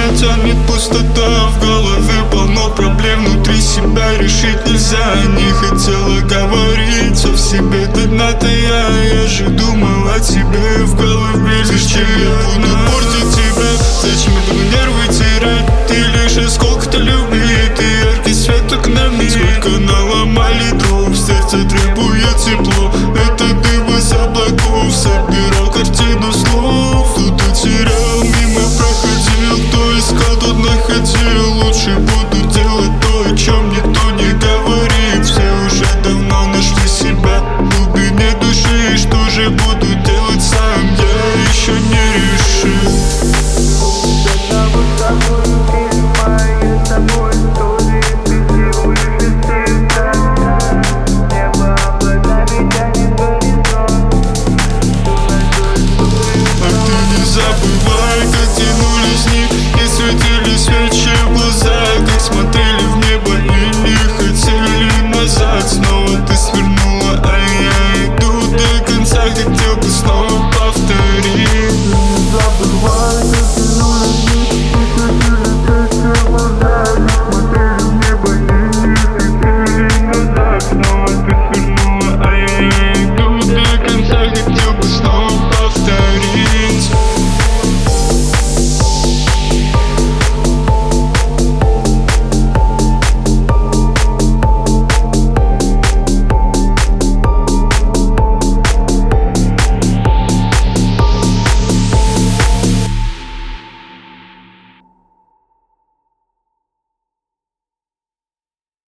меня тянет пустота. В голове полно проблем, внутри себя решить нельзя. Не хотела говорить, все в себе до дна-то я же думал о тебе. В голове лишь я буду портить